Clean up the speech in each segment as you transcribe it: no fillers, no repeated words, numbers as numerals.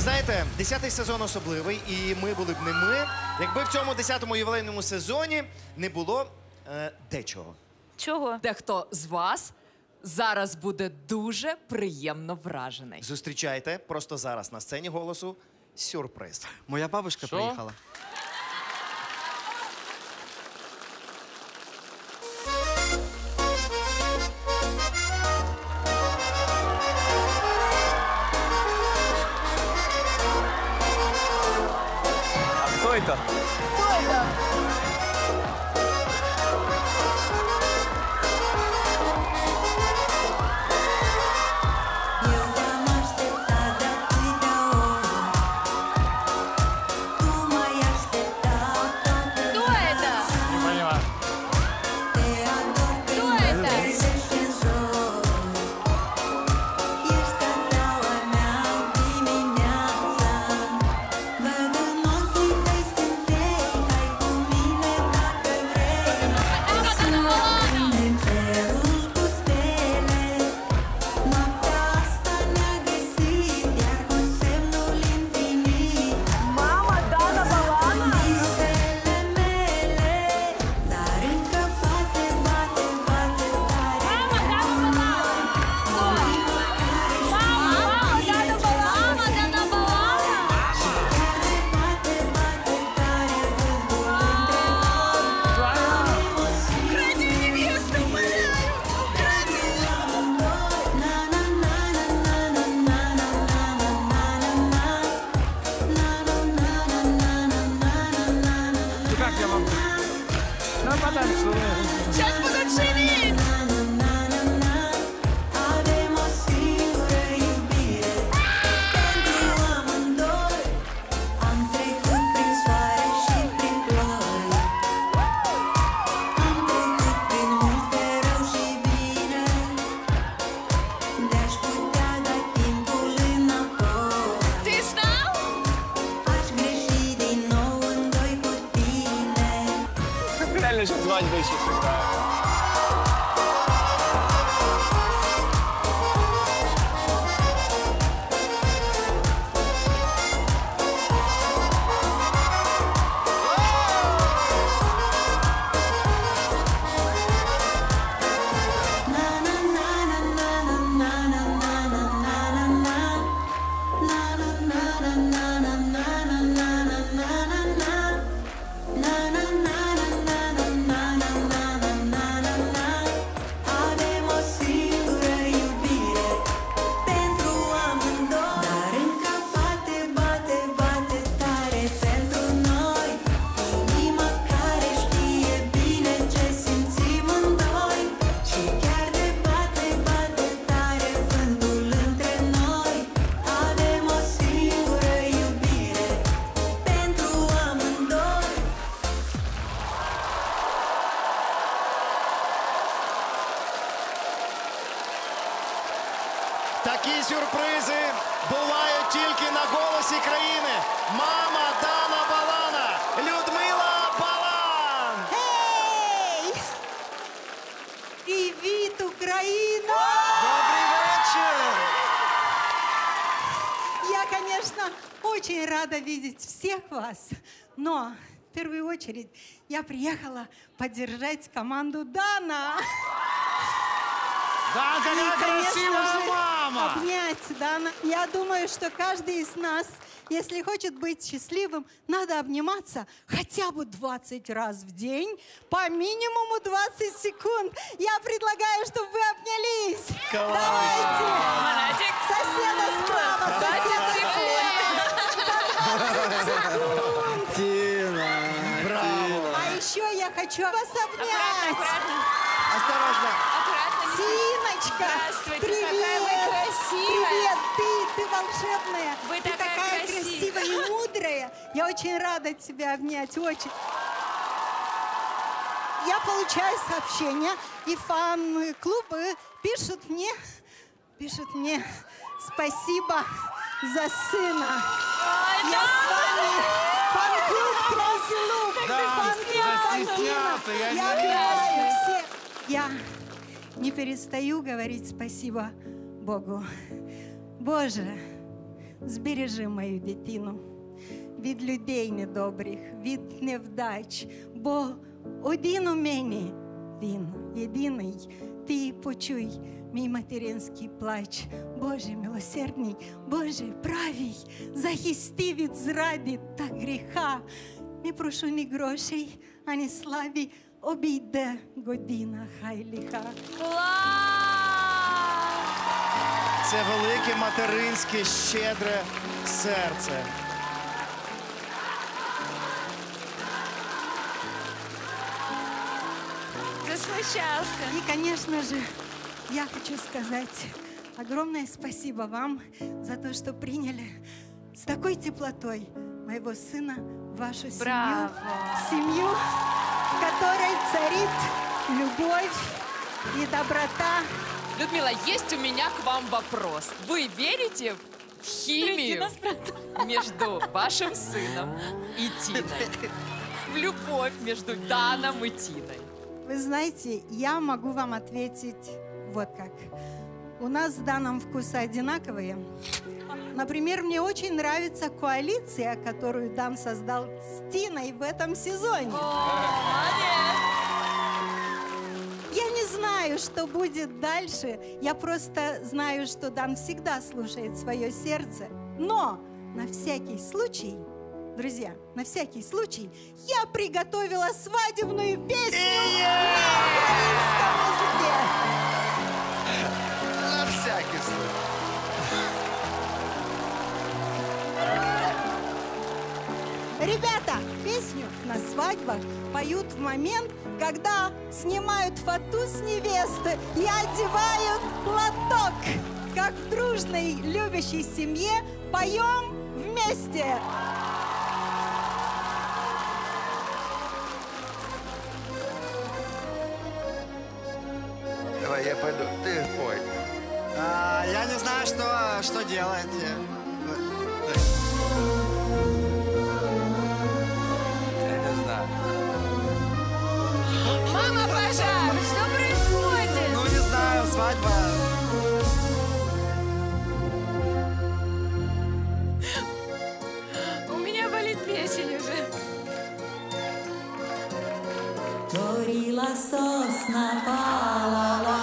знаєте, 10-й сезон особливий, і ми були б не ми, якби в цьому 10-му ювілейному сезоні не було дечого. Чого? Дехто з вас зараз буде дуже приємно вражений. Зустрічайте просто зараз на сцені «Голосу» сюрприз. Моя бабушка приїхала. Кто это? Сейчас будут шевелить! Ты знал? Реально сейчас свадьба еще сыграю. Такі сюрпризи бувають тільки на «Голосі країни». Мама Дана Балана, Людмила Балан! Эй! Привет, Украина! Добрий вечір! Я, конечно, очень рада видеть всех вас, но в первую очередь я приехала поддержать команду Дана. Да, И, красивая же, мама! обнять Дана. Я думаю, что каждый из нас, если хочет быть счастливым, надо обниматься хотя бы 20 раз в день, по минимуму 20 секунд. Я предлагаю, чтобы вы обнялись. Давайте. Монатик. Соседа справа, соседа слева. Тина, Браво! А еще я хочу вас обнять. Осторожно! Тиночка, Здравствуйте, привет! какая вы красивая! Привет, ты волшебная! Вы ты такая красивая и мудрая! Я очень рада тебя обнять, очень. Я получаю сообщения, и фан-клубы пишут мне спасибо за сына. Я с вами, фан-клуб Crazy Look, фан-клуб Тина. Я обнимаю всех. Я не перестаю говорить спасибо Богу. Боже, збережи мою дитину від людей недобрих, від невдач, бо один у мене він, єдиний. Ти почуй мій материнський плач. Боже милосердний, Боже правий, захисти від зради та гріха. Не прошу ні грошей, ані слави, обійде година хай лиха. Це велике материнське щедре серце. Засмущался. И, конечно же, я хочу сказать огромное спасибо вам за то, что приняли с такой теплотой моего сына в вашу Браво. семью, в которой царит любовь и доброта. Людмила, есть у меня к вам вопрос. Вы верите в химию между вашим сыном и Тиной? В любовь между Даном и Тиной? Вы знаете, я могу вам ответить вот как. У нас с Даном вкусы одинаковые. Например, мне очень нравится коалиция, которую Дан создал с Тиной в этом сезоне. Я не знаю, что будет дальше. Я просто знаю, что Дан всегда слушает свое сердце. Но на всякий случай, друзья, на всякий случай, я приготовила свадебную песню на украинском языке. На всякий случай. Ребята, песню на свадьбах поют в момент, когда снимают фату с невесты и одевают платок. Как в дружной, любящей семье поем вместе. Давай, я пойду. Ты пой. Я не знаю, что делать. Я не знаю. Мама, пожар! Что происходит? Ну, не знаю, свадьба. У меня болит печень уже. Горіла сосна палала,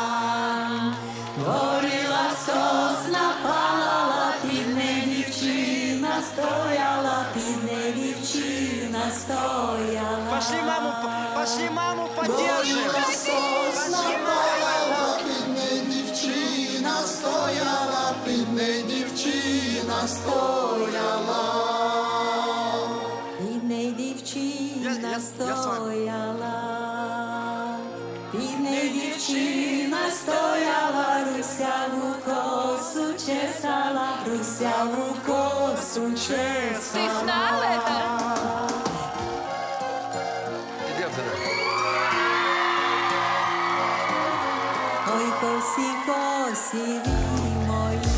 горіла сосна палала, під не дівчина стояла, під не дівчина стояла. Пошли маму поддержим. Сосна палала, під не дівчина стояла, під не дівчина стояла. Під не дівчина стояла, під не дівчина стояла, русяву косу чесала, русяву косу чесала. Ты знал это? Идем туда. Ой, косі, косі, ви мої,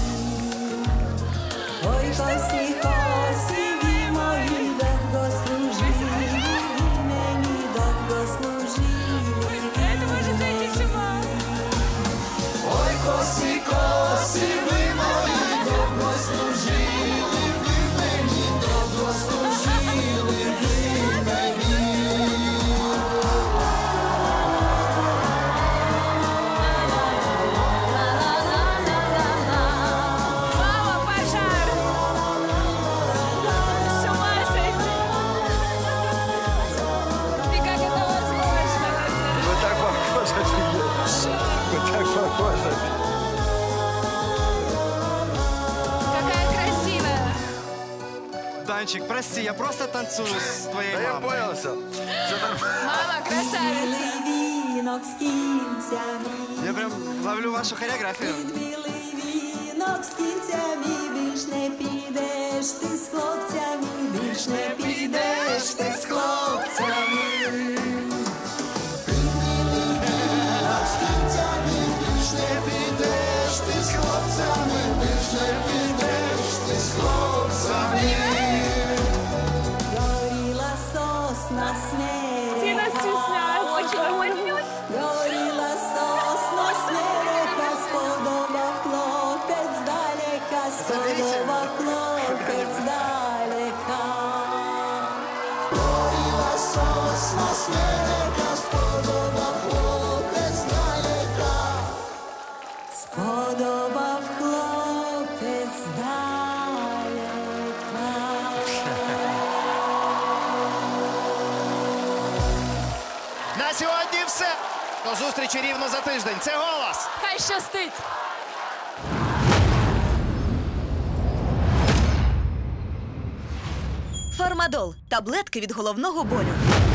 ой, косі, косі, ви мої, довго служили, ви мені довго служили. Это может зайти с ума. Ой, косі, косі, ви мої, довго служили, ви мені довго служили, ви мені. Мама, пожар! С ума сойти! И как это возможно? Вы так похожи. Вы так похожи. Какая красивая! Данчик, прости, я просто танцую с твоей мамой. Я понял все. Мама, красавица! Вінок з кінцями, Я прям ловлю вашу хореографію. білий вінок з кінцями, більш не підеш ти з хлопцями, більш не підеш ти з хлопцями. Білий вінок з кінцями, більш не підеш ти з хлопцями, більш не підеш ти з хлопцями. Горіла сосна смерека. Тина стесняется. Очень. Горіла сосна смерека, сподобав хлопець здалека, Сподобав хлопець далека. Горіла сосна смерека, сподобав хлопець далека. Сподобав хлопець далека. На сьогодні все. До зустрічі рівно за тиждень. Це «Голос». Хай щастить! Фармадол – таблетки від головного болю.